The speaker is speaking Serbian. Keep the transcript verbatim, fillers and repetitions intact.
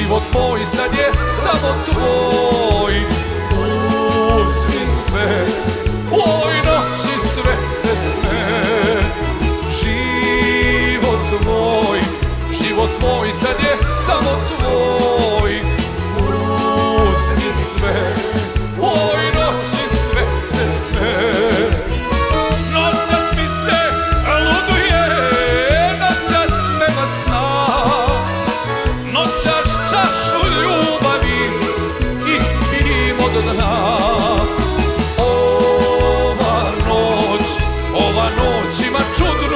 život moj sad je samo tvoj. Uzmi sve, u ovoj noći sve se sve. Život moj, život moj sad je samo tvoj. Uzmi sve, u ovoj noći sve se sve. Noćas mi se luduje, noćas nema sna. Noćas čašu ljubavi ispijem od dna. Ova noć, ova noć ima čudnu